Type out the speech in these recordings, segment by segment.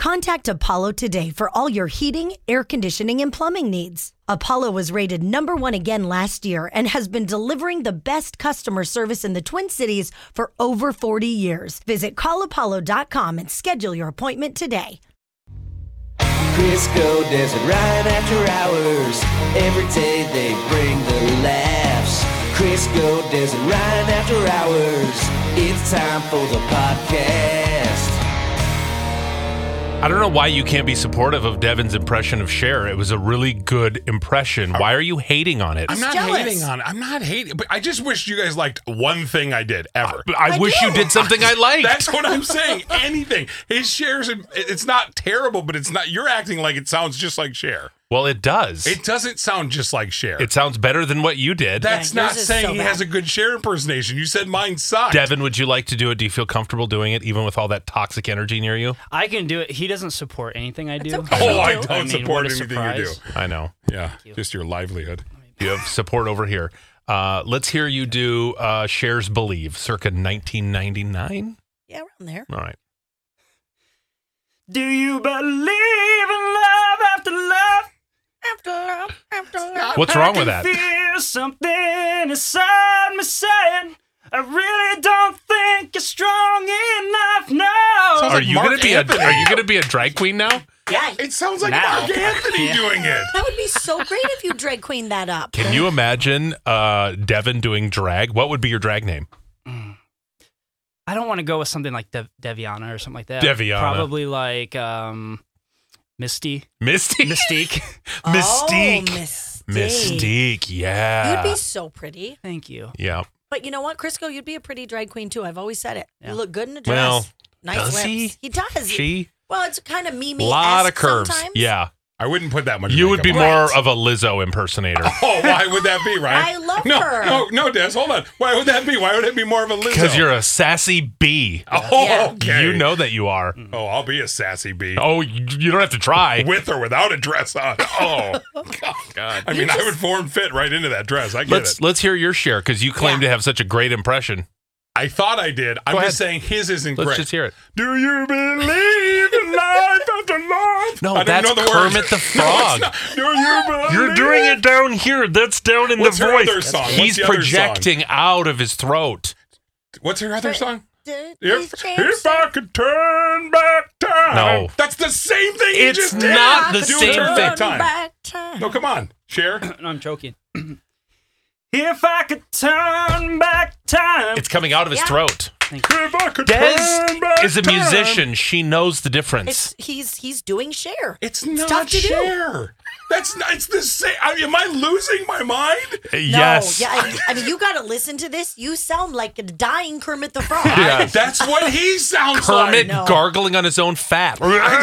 Contact Apollo today for all your heating, air conditioning, and plumbing needs. Apollo was rated #1 again last year and has been delivering the best customer service in the Twin Cities for over 40 years. Visit callapollo.com and schedule your appointment today. Crisco Desert right after hours. Every day they bring the laughs. Crisco Desert right after hours. It's time for the podcast. I don't know why you can't be supportive of Devin's impression of Cher. It was a really good impression. Why are you hating on it? I'm not jealous. hating on it. I'm not hating, but I just wish you guys liked one thing I did ever. I wish you did something I liked. That's what I'm saying. Anything. His Cher's, it's not terrible, but it's not. You're acting like it sounds just like Cher. Well, it does. It doesn't sound just like Cher. It sounds better than what you did. That's Yeah, not yours is saying so he bad. has a good Cher impersonation. You said mine sucked. Devin, would you like to do it? Do you feel comfortable doing it, even with all that toxic energy near you? I can do it. He doesn't support anything I do. okay. Oh, I I don't mean, support what a anything you do. surprise. I know. Yeah, just your livelihood. You have support over here. Let's hear you do Cher's Believe, circa 1999. Yeah, around there. All right. Do you believe in love after love? After love. What's wrong with that? I can feel something inside me saying, I really don't think you're strong enough now. Sounds Are like you Mark gonna be Anthony. Are you gonna be a drag queen now? Yeah, It sounds like Now. Mark Anthony Yeah. doing it. that would be so great if you drag queen that up. Can you imagine Devin doing drag? What would be your drag name? I don't want to go with something like Deviana or something like that. Deviana. Probably like Misty. Mystique. Mystique. Mystique. Oh, Mystique. Mystique. Yeah. You'd be so pretty. Thank you. Yeah. But you know what, Crisco, you'd be a pretty drag queen too. I've always said it. Yeah. You look good in a dress. Well, nice does lips. he? does. She. Well, it's kind of Mimi. Lot of curves. Sometimes. Yeah. I wouldn't put that much. You would be makeup on. more of a Lizzo impersonator. Oh, why would that be, Ryan? I love no, her. No, Des, hold on. Why would that be? Why would it be more of a Lizzo? Because you're a sassy bee. Oh, Yeah. okay. You know that you are. Oh, I'll be a sassy bee. Oh, you don't have to try. With or without a dress on. Oh, God. I mean, I would form fit right into that dress. I get it. Let's hear your share because you claim to have such a great impression. I thought I did. I'm Go just ahead. saying his isn't Let's great. just hear it. Do you believe in life after life? No, I don't that's know the words. Kermit the Frog. No, it's not. Do you believe? You're doing it down here. That's down in What's the her voice. other song? What's He's the other projecting out of his throat. What's her other song? These If I could turn back time. No. That's the same thing you It's just did. not the Do same turn thing. back time. Back time. No, come on. Cher. No, I'm joking. If I could turn back time. It's coming out of his Yeah. throat. If I could Des turn back is a time. musician. She knows the difference. He's doing Cher. It's tough not to do. Cher. That's not, it's the same. Am I losing my mind? Yes. No, yeah, I mean, you got to listen to this. You sound like a dying Kermit the Frog. Yeah. That's what he sounds Kermit like. No. gargling on his own fat. Do it again.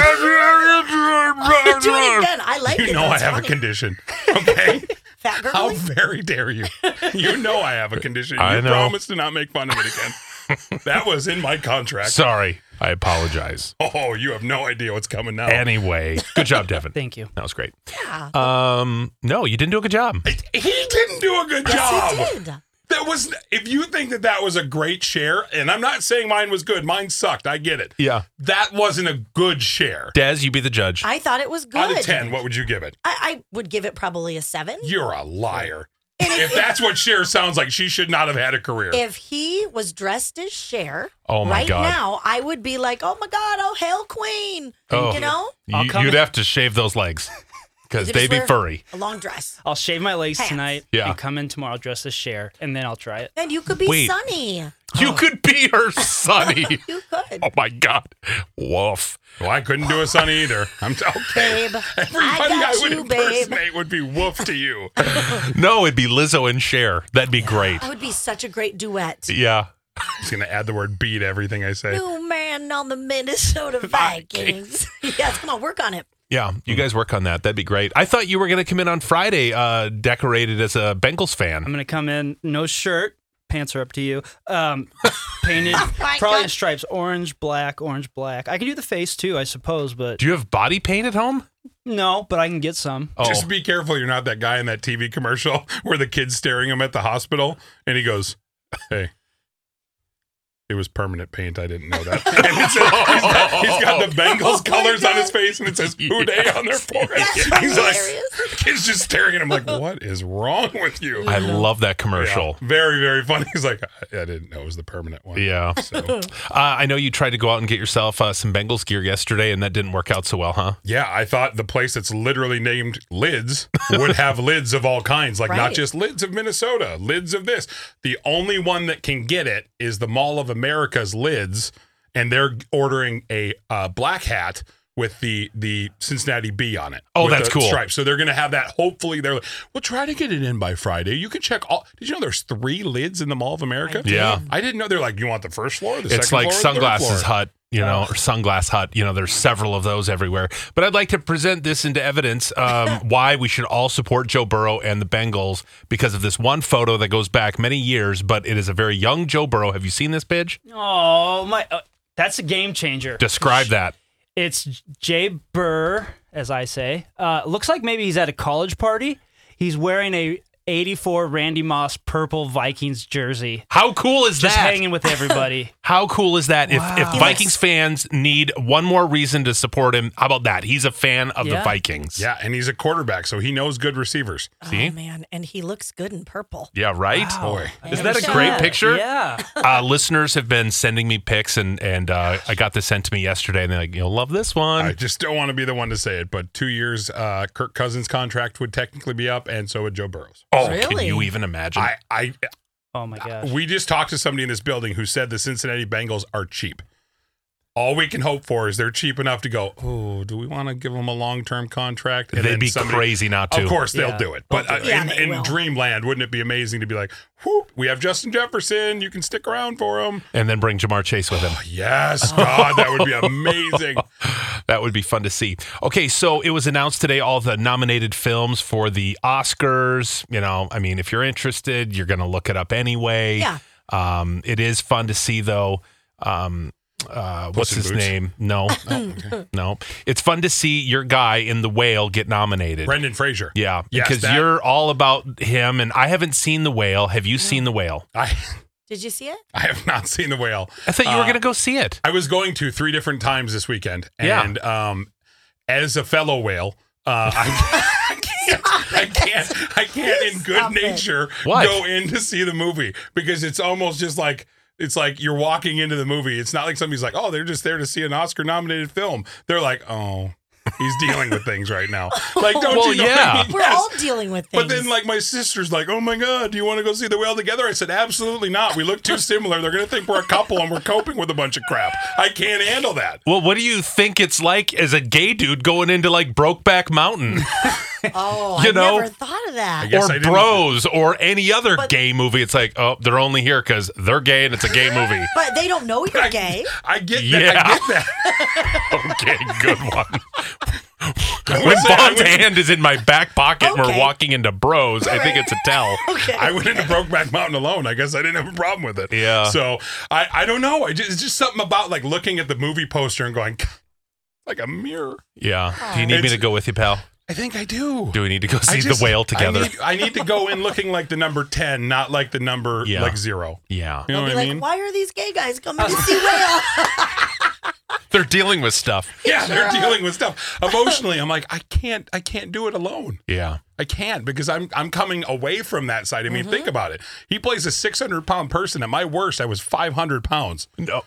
I like it. You know I That's have funny. a condition. Okay? Fat girl. How very dare you? You know I have a condition. You I know. promised to not make fun of it again. That was in my contract. Sorry. I apologize. Oh, you have no idea what's coming now. Anyway, good job, Devin. Thank you. That was great. Yeah. No, you didn't do a good job. He didn't do a good job. Yes, he did. That was. If you think that was a great share, and I'm not saying mine was good. Mine sucked. I get it. Yeah. That wasn't a good share. Des, you be the judge. I thought it was good. Out of 10, what would you give it? I would give it probably a 7. You're a liar. If that's what Cher sounds like, she should not have had a career. If he was dressed as Cher, Oh, my right God. now, I would be like, oh my God, oh, hail queen. Oh. You know? You'd have to shave those legs because You they just be wear furry. A long dress. I'll shave my legs Pants. tonight Yeah. and come in tomorrow dressed as Cher, and then I'll try it. Then you could be Wait. Sunny. You could be her sonny. You could. Oh, my God. Woof. Well, I couldn't do a son either. I'm okay. Babe, Everybody I got would you, babe. impersonate would be woof to you. No, it'd be Lizzo and Cher. That'd be great. That would be such a great duet. Yeah. Just gonna add the word "beat" to everything I say. New man on the Minnesota Vikings. Yes, come on, work on it. Yeah, you guys work on that. That'd be great. I thought you were going to come in on Friday decorated as a Bengals fan. I'm gonna come in, no shirt, pants are up to you. Painted, my probably God. in stripes, orange, black. I can do the face too, I suppose, but Do you have body paint at home? no, but I can get some. Oh, Just be careful you're not that guy in that TV commercial where the kid's staring him at the hospital and he goes, "Hey, It was permanent paint. I didn't know that. And it says, he's got the Bengals colors on his face, and it says "Who Dey" on their forehead. He's like, kid's just staring at him like, "What is wrong with you?" I love that commercial. Yeah, very, very funny. He's like, I didn't know it was the permanent one. Yeah. So, I know you tried to go out and get yourself some Bengals gear yesterday, and that didn't work out so well, huh? yeah, I thought the place that's literally named Lids would have lids of all kinds, like not Right. just Lids of Minnesota, Lids of this. The only one that can get it is the Mall of America's Lids, and they're ordering a black hat with the Cincinnati Bee on it. Oh, with that's the cool. Stripes. So they're going to have that. Hopefully, they're like, we'll try to get it in by Friday. You can check all. Did you know there's 3 Lids in the Mall of America? Yeah. I didn't know. They're like, you want the first floor, the It's second like floor, or the third Sunglasses floor? Hut, or Sunglass Hut. There's several of those everywhere. But I'd like to present this into evidence why we should all support Joe Burrow and the Bengals because of this one photo that goes back many years, but it is a very young Joe Burrow. Have you seen this, Pidge? Oh, my. That's a game changer. Describe that. It's Jay Burr, as I say. Looks like maybe he's at a college party. He's wearing a 84 Randy Moss purple Vikings jersey. How cool is Just that? hanging with everybody. How cool is that? Wow. If Vikings fans need one more reason to support him, how about that? He's a fan of the Yeah. Vikings. Yeah, and he's a quarterback, so he knows good receivers. See? Oh, man. And he looks good in purple. Yeah, right? Boy. Isn't that a Never great saw that. picture? Yeah. Listeners have been sending me pics, and I got this sent to me yesterday, and they're like, you'll love this one. I just don't want to be the one to say it, but 2 years, Kirk Cousins' contract would technically be up, and so would Joe Burrow's. Oh, can Really? you even imagine? Oh, my gosh. We just talked to somebody in this building who said the Cincinnati Bengals are cheap. All we can hope for is they're cheap enough to go, oh, do we want to give them a long-term contract? And They'd then be somebody- crazy not to. Of course, they'll Yeah. do it. But Yeah, they in will. Dreamland, wouldn't it be amazing to be like, whoop, we have Justin Jefferson. You can stick around for him. And then bring Jamar Chase with him. Yes, God, that would be amazing. That would be fun to see. Okay, so it was announced today all the nominated films for the Oscars. If you're interested, you're going to look it up anyway. Yeah. It is fun to see, though. What's in his Boots? name? No. No. It's fun to see your guy in The Whale get nominated. Brendan Fraser. Yeah, Yes, because that- you're all about him, and I haven't seen The Whale. Have you seen The Whale? Did you see it? I have not seen The Whale. I thought you were going to go see it. I was going to 3 different times this weekend. Yeah. And as a fellow whale, I can't in good Stop it. nature What? go in to see the movie because it's almost just like it's like you're walking into the movie. It's not like somebody's like, oh, they're just there to see an Oscar nominated film. They're like, oh, he's dealing with things right now. Like, don't Well, you know what yeah. I mean? We're Yes. all dealing with things. But then, like, my sister's like, oh my God, do you want to go see The Whale together? I said, absolutely not. We look too similar. They're going to think we're a couple and we're coping with a bunch of crap. I can't handle that. Well, what do you think it's like as a gay dude going into like Brokeback Mountain? oh, you I know, never thought of that. I guess or I didn't- Bros or any other But- gay movie? It's like, oh, they're only here because they're gay and it's a gay movie. But they don't know you're gay. I get that. Yeah. I get that. Okay, good one. I When would say I Bond's went- hand is in my back pocket and we're Okay. walking into Bros, I think it's a tell. Okay. I went into Brokeback Mountain alone. I guess I didn't have a problem with it. Yeah. So I don't know. It's just something about like looking at the movie poster and going, like a mirror. Yeah. Do you need me It's- to go with you, pal? I think I do. Do we need to go I see just- The Whale together? I need to go in looking like the number 10, not like the number Yeah. like 0. Yeah. You know They'll what be I like, mean? why are these gay guys coming to see Whale? They're dealing with stuff. Yeah, they're dealing with stuff. Emotionally, I'm like, I can't do it alone. Yeah. I can't because I'm coming away from that side. I mean, think about it. He plays a 600-pound person. At my worst, I was 500 pounds. No,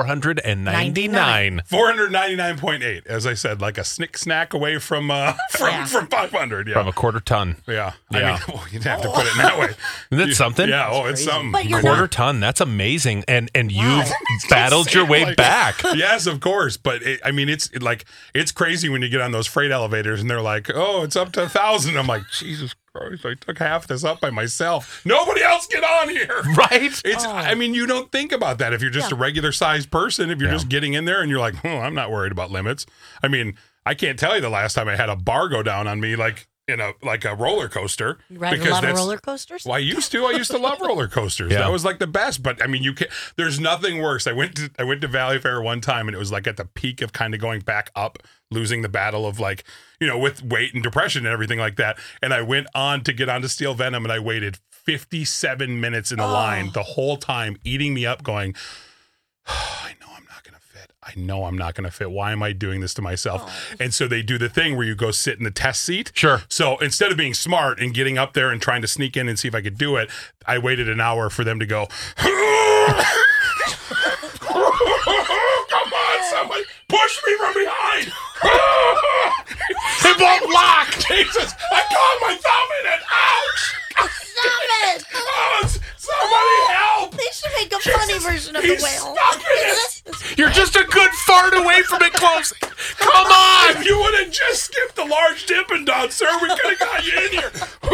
499. 499.8, as I said, like a snack away from 500. Yeah, From a quarter ton. yeah. Yeah. I mean, you'd have to put it in that way. Isn't that something? Yeah. Oh, it's something. But you're Quarter not. ton. That's amazing. And you've battled your way Like- back. Yes, of course. But it's crazy when you get on those freight elevators and they're like, oh, it's up to 1,000. I'm like, Jesus Christ, I took half this up by myself. Nobody else get on here. Right? It's, I mean, you don't think about that if you're just a regular sized person, if you're Yeah. just getting in there and you're like, oh, I'm not worried about limits. I mean, I can't tell you the last time I had a bar go down on me like in a roller coaster. You ride a lot of roller coasters? Well, I used to love roller coasters. Yeah. That was like the best. But I mean, there's nothing worse. I went to Valley Fair one time and it was like at the peak of kind of going back up, losing the battle of like, with weight and depression and everything like that. And I went on to get onto Steel Venom and I waited 57 minutes in a line the whole time, eating me up going, I know I'm not going to fit. Why am I doing this to myself? And so they do the thing where you go sit in the test seat. Sure. So instead of being smart and getting up there and trying to sneak in and see if I could do it, I waited an hour for them to go, come on, somebody push me from behind. It won't lock. Jesus, I caught my thumb in it. Ouch. Stop it! Oh, somebody help. They should make a funny version of the He's whale. stuck in it. You're just a good fart away from it closing. Come on. If you would have just skipped the large Dippin' Dots, sir, we could have got you in here.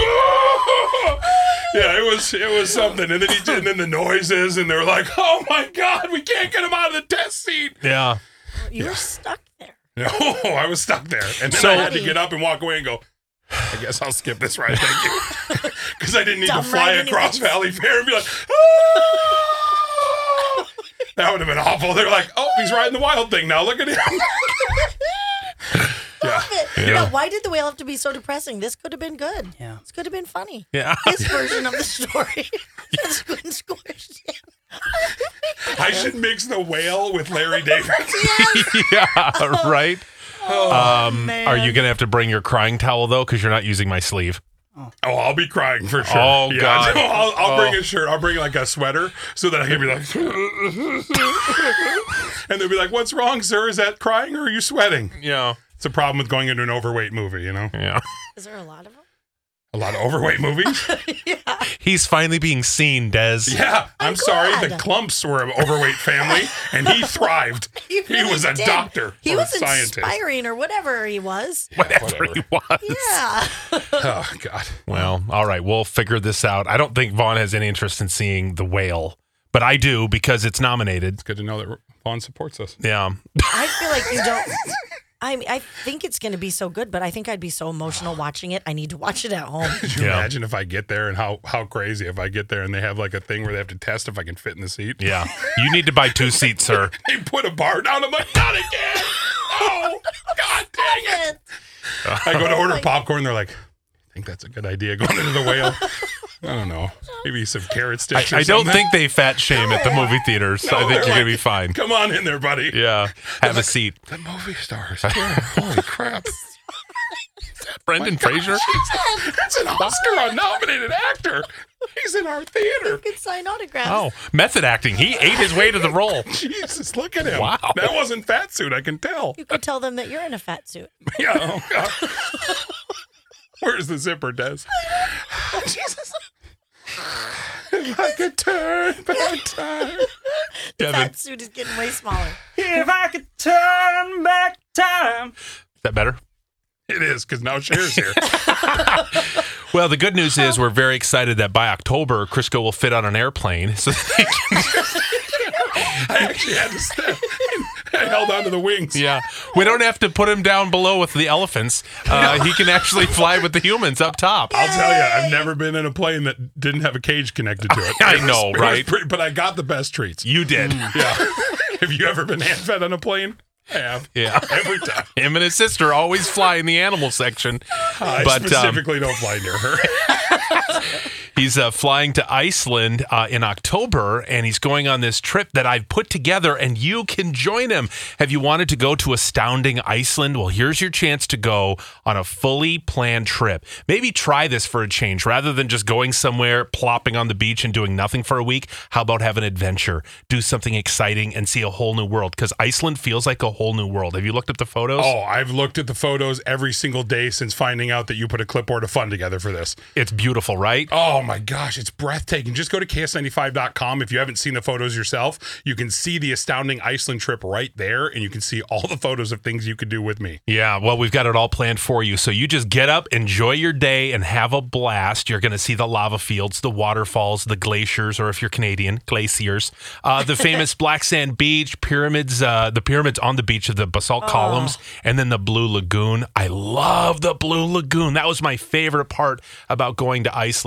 Yeah, it was something. And then then the noises, and they're like, "Oh my God, we can't get him out of the test seat." Yeah. You were stuck there. No, I was stuck there, and then So- I had to get up and walk away and go, I guess I'll skip this ride, thank you. Because I didn't need to Dumb fly ride across anyways. Valley Fair and be like, "Ah!" That would have been awful. They're like, "Oh, he's riding the wild thing now. Look at him." Yeah. Yeah. Why did the whale have to be so depressing? This could have been good. Yeah. This could have been funny. Yeah. His version of the story. That's good and squished in. I should mix the whale with Larry David. Yeah, right? Man. Are you going to have to bring your crying towel, though, because you're not using my sleeve? Oh, I'll be crying for sure. Oh, God. No, I'll bring a shirt. I'll bring like a sweater so that I can be like, and they'll be like, "What's wrong, sir? Is that crying or are you sweating?" Yeah. It's a problem with going into an overweight movie, you know? Yeah. Is there a lot of them? A lot of overweight movies. He's finally being seen, Des. Yeah, I'm sorry. glad. The Klumps were an overweight family, and he thrived. He really was a did. doctor He or was a scientist. inspiring or whatever he was. Whatever he was. Yeah. Oh, God. Well, all right. We'll figure this out. I don't think Vaughn has any interest in seeing The Whale, but I do because it's nominated. It's good to know that Vaughn supports us. Yeah. I feel like you don't. I think it's going to be so good, but I think I'd be so emotional watching it. I need to watch it at home. Could you Yeah. imagine if I get there and how crazy if I get there and they have like a thing where they have to test if I can fit in the seat? Yeah. You need to buy 2 seats, sir. They put a bar down. I'm like, not again. Oh, God dang it. I go to order popcorn. They're like, I think that's a good idea going into the whale. I don't know. Maybe some carrot sticks. I don't think they fat shame at the movie theaters. I think you're going to be fine. Come on in there, buddy. Yeah. Have a seat. The movie stars. Yeah, holy crap. Brendan Fraser? That's an Oscar nominated actor. He's in our theater. You could sign autographs. Oh, method acting. He ate his way to the role. Jesus, look at him. Wow. That wasn't fat suit, I can tell. You could tell them that you're in a fat suit. Yeah. Oh, God. Where's the zipper, Des? Jesus. If I could turn back time. The Kevin. fat suit is getting way smaller. If I could turn back time. Is that better? It is, because now Cher's here. Well, the good news is we're very excited that by October, Crisco will fit on an airplane. So they can, I actually had to step. I held onto the wings. yeah, we don't have to put him down below with the elephants. He can actually fly with the humans up top. I'll tell you, I've never been in a plane that didn't have a cage connected to it. I know, It was right? but I got the best treats. You did. Yeah. Have you ever been hand fed on a plane? I have. Yeah. Every time. Him and his sister always fly in the animal section. I But, specifically don't fly near her. He's flying to Iceland in October, and he's going on this trip that I've put together, and you can join him. Have you wanted to go to Astounding Iceland? Well, here's your chance to go on a fully planned trip. Maybe try this for a change. Rather than just going somewhere, plopping on the beach, and doing nothing for a week, how about have an adventure? Do something exciting and see a whole new world, because Iceland feels like a whole new world. Have you looked at the photos? Oh, I've looked at the photos every single day since finding out that you put a clipboard of fun together for this. It's beautiful, right? Oh my gosh, it's breathtaking. Just go to KS95.com. If you haven't seen the photos yourself, you can see the Astounding Iceland trip right there, and you can see all the photos of things you could do with me. Yeah, well, we've got it all planned for you. So you just get up, enjoy your day, and have a blast. You're going to see the lava fields, the waterfalls, the glaciers, or if you're Canadian, glaciers, the famous black sand beach, pyramids, the pyramids on the beach of the basalt columns, and then the Blue Lagoon. I love the Blue Lagoon. That was my favorite part about going to Iceland.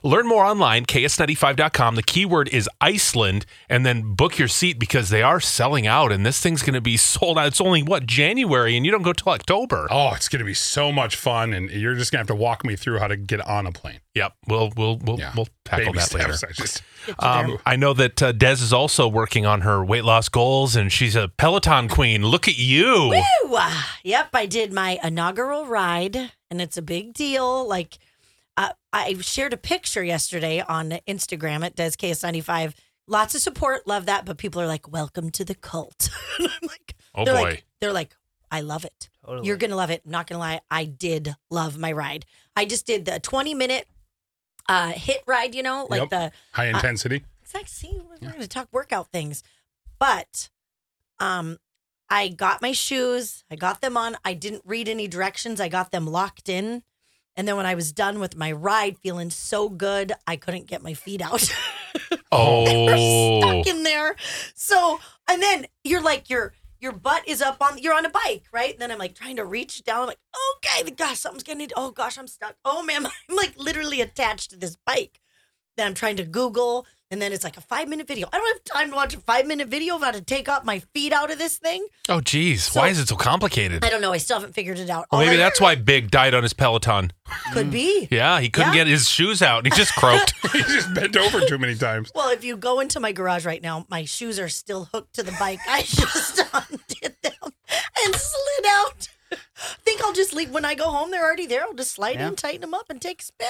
Learn more online, ks95.com. The keyword is Iceland, and then book your seat because they are selling out, and this thing's going to be sold out. It's only, January, and you don't go till October. Oh, it's going to be so much fun, and you're just going to have to walk me through how to get on a plane. Yep, we'll tackle Baby that later. steps, I know that Des is also working on her weight loss goals, and she's a Peloton queen. Look at you. Woo! Yep, I did my inaugural ride, and it's a big deal. Like, I shared a picture yesterday on Instagram at DesKS95. Lots of support, love that, but people are like, welcome to the cult. And I'm like, Oh, they're boy. like, they're like, I love it. Totally. You're going to love it. Not going to lie, I did love my ride. I just did the 20-minute hit ride, like Yep. the High intensity. It's like, see, we're going to talk workout things. But I got my shoes. I got them on. I didn't read any directions. I got them locked in. And then when I was done with my ride, feeling so good, I couldn't get my feet out. Oh. Stuck in there. So, and then you're like, your butt is up on, you're on a bike, right? And then I'm like trying to reach down. I'm like, okay, gosh, something's getting, oh gosh, I'm stuck. Oh man, I'm like literally attached to this bike. Then I'm trying to Google, and then it's like a 5-minute video. I don't have time to watch a 5-minute video of how to take off my feet out of this thing. Oh, geez. So- Why is it so complicated? I don't know. I still haven't figured it out. Well, maybe All I- that's why Big died on his Peloton. could be. Yeah, he couldn't Yeah. get his shoes out. He just croaked. He just bent over too many times. Well, if you go into my garage right now, my shoes are still hooked to the bike. I just undid them and slid out. I think I'll just leave. When I go home, they're already there. I'll just slide in, tighten them up, and take a spin.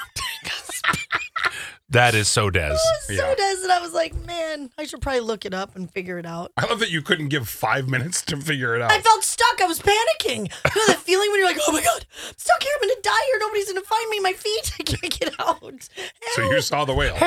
That is so Des. So Yeah. does it. I was like, man, I should probably look it up and figure it out. I love that you couldn't give 5 minutes to figure it out. I felt stuck. I was panicking. You know that feeling when you're like, oh my God, I'm stuck here. I'm going to die here. Nobody's going to find me. My feet. I can't get out. So you saw the whale.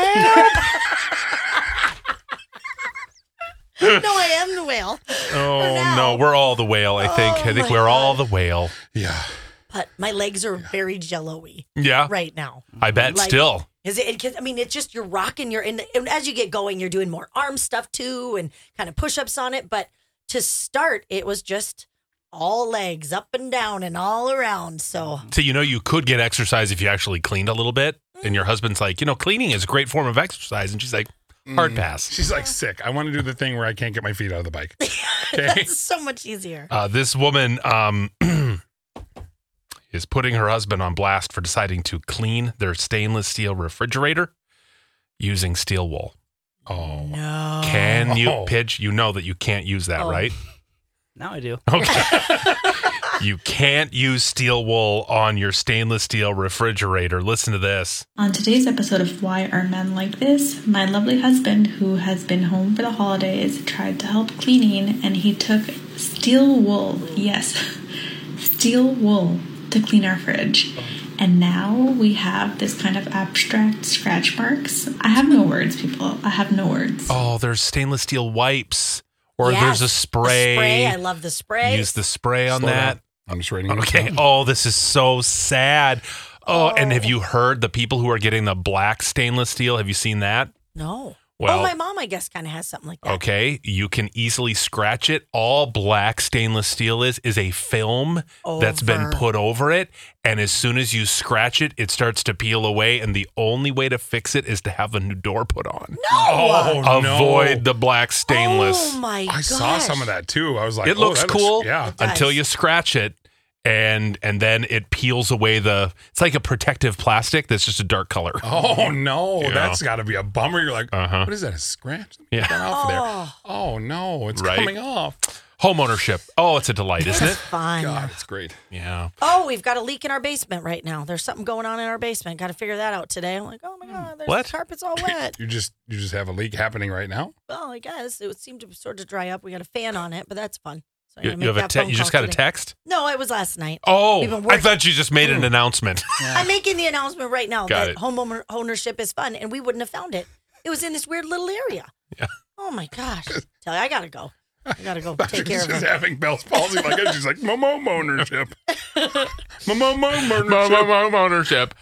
No, I am the whale. Oh, now. no. We're all the whale, I think. Oh, I think my we're all God. the whale. Yeah. But my legs are very jello-y Yeah. right now. I bet Like- still. Is it? I mean, it's just you're rocking. And as you get going, you're doing more arm stuff too, and kind of push-ups on it. But to start, it was just all legs, up and down, and all around. So So, you could get exercise if you actually cleaned a little bit. And your husband's like, cleaning is a great form of exercise. And she's like, hard pass. She's like sick. I want to do the thing where I can't get my feet out of the bike. Okay. that's so much easier. This woman is putting her husband on blast for deciding to clean their stainless steel refrigerator using steel wool. Oh. No. Can you, Oh. Pidge? You know that you can't use that, Oh. right? Now I do. Okay. You can't use steel wool on your stainless steel refrigerator. Listen to this. On today's episode of Why Are Men Like This, my lovely husband, who has been home for the holidays, tried to help cleaning, and he took steel wool, yes, steel wool, to clean our fridge. And now we have this kind of abstract scratch marks. I have no words, people. I have no words. Oh, there's stainless steel wipes, or Yes, there's a the spray. I love the spray. Use the spray on Slow that. down. I'm just writing it Okay. down. Oh, this is so sad. Oh, and have you heard the people who are getting the black stainless steel? Have you seen that? No. Well- my mom, I guess, kind of has something like that. Okay, you can easily scratch it. All black stainless steel is a film that's been Over. put over it, and as soon as you scratch it, it starts to peel away, and the only way to fix it is to have a new door put on. Oh, Avoid no. the black stainless. Oh my I gosh. saw some of that too. I was like, It looks that cool yeah. does. until you scratch it, and then it peels away it's like a protective plastic that's just a dark color. Oh no, Yeah. that's got to be a bummer. You're like, Uh-huh. what is that? A scratch? Yeah. Get that off of there. Oh. Oh no, it's Right. coming off. Home ownership. Oh, it's a delight, isn't it? Fun. God, it's great. Yeah. Oh, we've got a leak in our basement right now. There's something going on in our basement. Got to figure that out today. I'm like, oh my God, there's What? the carpet's all wet. You just have a leak happening right now. Well, I guess it would seem to sort of dry up. We got a fan on it, but that's fun. So I'm You, gonna you make have a that te- phone you just call got a today. text? No, it was last night. Oh, We've been I working- thought you just made an announcement. I'm making the announcement right now Got that it. home ownership is fun, and we wouldn't have found it. It was in this weird little area. Yeah. Oh my gosh! Tell you, I gotta go. I gotta go She's take care of just it. having Bell's palsy like that. She's like, mom ownership. Mom ownership. Home ownership.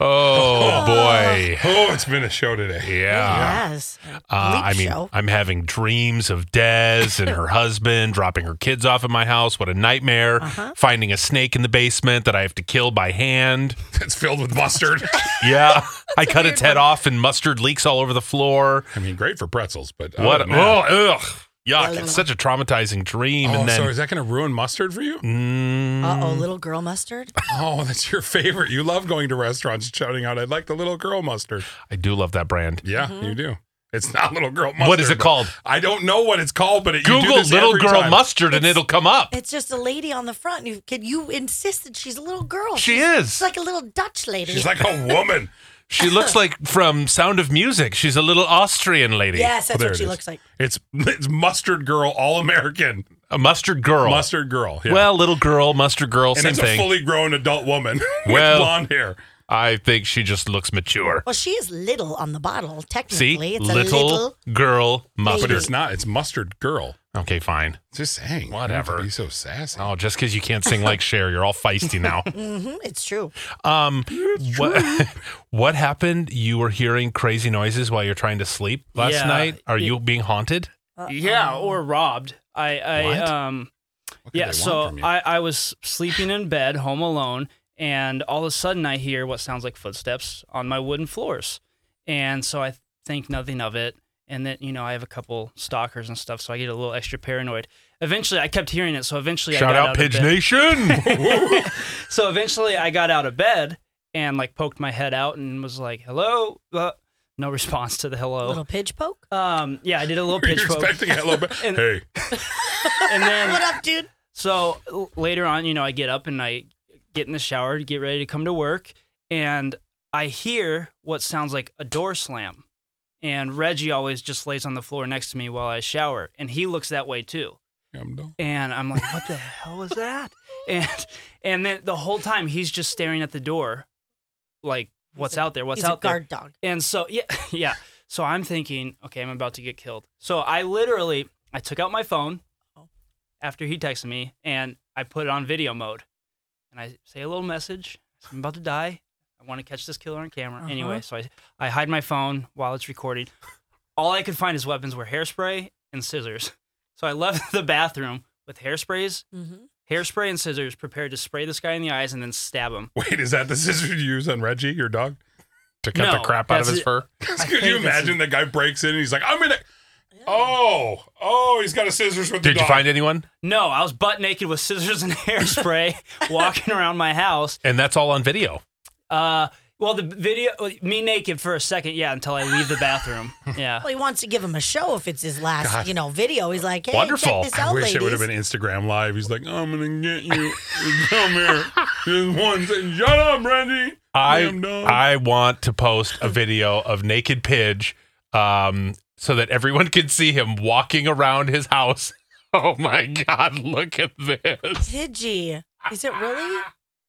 Oh, boy. Oh, it's been a show today. Yeah. Yes. I mean, show. I'm having dreams of Des and her husband dropping her kids off at my house. What a nightmare. Finding a snake in the basement that I have to kill by hand. It's filled with mustard. Yeah. I cut its head off and mustard leaks all over the floor. I mean, great for pretzels, but What? other than that- Ugh. Yuck. It's such a traumatizing dream. Oh, and then, so is that going to ruin mustard for you? Uh-oh, little girl mustard. Oh, that's your favorite. You love going to restaurants and shouting out, "I'd like the little girl mustard." I do love that brand. Yeah, you do. It's not little girl mustard. What is it but called? I don't know what it's called, but you do Google this little every girl time. mustard and it'll come up. It's just a lady on the front. You insist that she's a little girl. She She's is. like a little Dutch lady. She's like a woman. She looks like from Sound of Music. She's a little Austrian lady. Yes, that's There what it she is. looks like. It's mustard girl, all American. A mustard girl. Mustard girl. Yeah. Well, little girl, mustard girl, and same it's thing. a fully grown adult woman with Well, blonde hair. I think she just looks mature. Well, she is little on the bottle. See? Technically, it's Little, a little. girl But mustard. it's not. It's mustard girl. Okay, fine. Just saying. Whatever. Don't be so sassy. Oh, just because you can't sing like Cher, you're all feisty now. It's true. What happened? You were hearing crazy noises while you're trying to sleep last Yeah, night? Are you being haunted? Yeah, or robbed. What? What could Yeah, they so want from you? I was sleeping in bed, home alone, and all of a sudden I hear what sounds like footsteps on my wooden floors. And so I think nothing of it. And then, I have a couple stalkers and stuff, so I get a little extra paranoid. Eventually, I kept hearing it, so eventually Shout I got out out Pidge of bed. Nation. So eventually I got out of bed and poked my head out and was like, hello? No response to the hello. Little pidge poke. Yeah, I did a little Were you pitch poke. expecting a hello? And- Hey. And then What up, dude? So later on, I get up and I get in the shower to get ready to come to work, and I hear what sounds like a door slam. And Reggie always just lays on the floor next to me while I shower, and he looks that way too. I'm done. And I'm like, what the hell was that? And then the whole time he's just staring at the door, like, what's out there? What's He's a out there? guard dog. And so, yeah. So I'm thinking, okay, I'm about to get killed. So I took out my phone after he texted me, and I put it on video mode. And I say a little message. I'm about to die. I want to catch this killer on camera. Anyway, so I hide my phone while it's recording. All I could find as weapons were hairspray and scissors. So I left the bathroom with hairspray and scissors prepared to spray this guy in the eyes and then stab him. Wait, is that the scissors you use on Reggie, your dog? To cut the No, crap out of that's his it. fur? Could you imagine the guy breaks in and he's like, I'm gonna. Oh, he's got a scissors with the Did dog. you find anyone? No, I was butt naked with scissors and hairspray walking around my house. And that's all on video. Well, the video, me naked for a second, until I leave the bathroom. Yeah. Well, he wants to give him a show if it's his last, video. He's like, hey, Wonderful. check this out, I wish ladies. it would have been Instagram Live. He's like, I'm gonna get you. Come here. Just one thing. Shut up, Reggie. Damn dog. I want to post a video of Naked Pidge so that everyone can see him walking around his house. Oh my God, look at this. Pidgey. Is it really?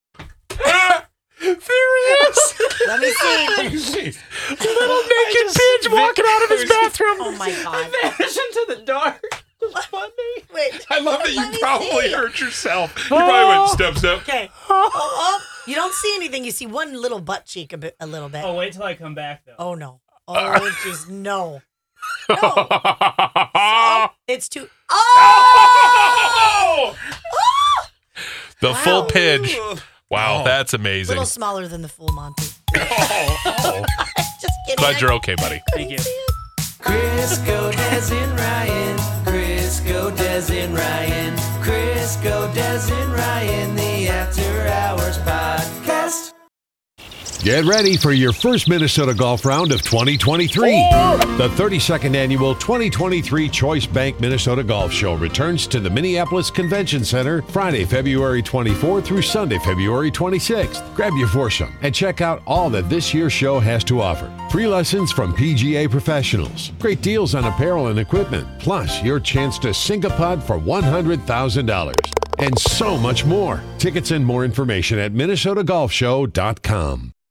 There he is. Let me see. Let me see. Little Naked Pidge walking out of his bathroom. Oh, my God. Vanish into the dark. Just butt naked. Wait. I love that Let you me probably see. hurt yourself. You probably went step. Okay. Oh, you don't see anything. You see one little butt cheek a little bit. Oh, wait till I come back, though. Oh, no. Oh, just no. No. Oh, it's too. Oh! The full Wow. Pidge. Wow, Oh. that's A amazing. little smaller than the full Monty. Oh. Just kidding. Glad you're okay, buddy. Thank you. Crisco, Des, and Ryan. Crisco, Des, and Ryan. Crisco, Des, and Ryan. The After Hours Podcast. Get ready for your first Minnesota Golf Round of 2023. The 32nd annual 2023 Choice Bank Minnesota Golf Show returns to the Minneapolis Convention Center Friday, February 24th through Sunday, February 26th. Grab your foursome and check out all that this year's show has to offer. Free lessons from PGA professionals, great deals on apparel and equipment, plus your chance to sink a putt for $100,000. And so much more. Tickets and more information at minnesotagolfshow.com.